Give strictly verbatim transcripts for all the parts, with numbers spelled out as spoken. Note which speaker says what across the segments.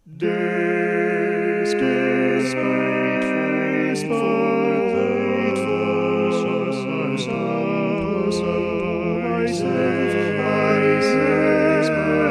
Speaker 1: Despite for the myself, myself,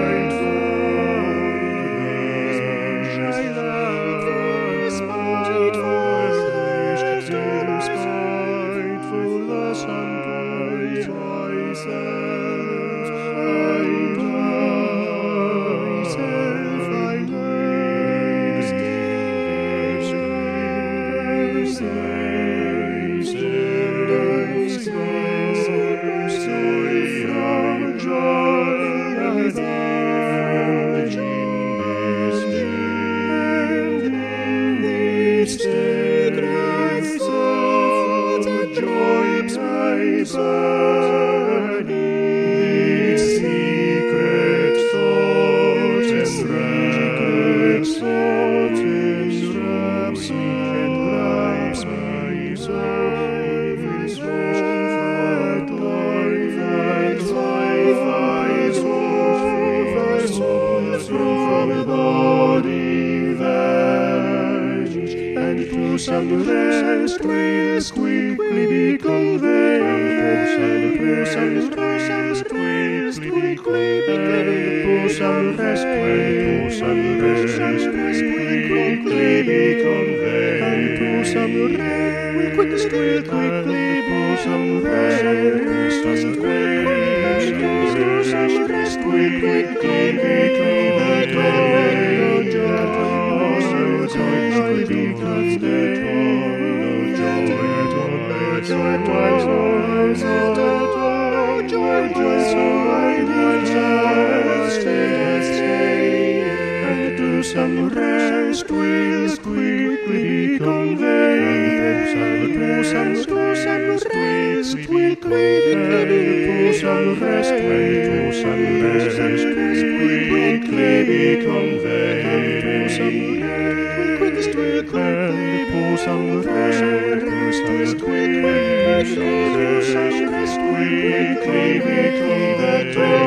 Speaker 1: some rest will quickly be conveyed. Some rest will quickly be conveyed. Some rest will quickly be conveyed. Some rest will quickly quickly some rest will quickly be conveyed. Because the joy, joy, and to some rest will quickly be conveyed. Some to some rest quickly be some rest will some rest quickly be conveyed. Some rest will quickly some rest will quickly some rest quickly be conveyed.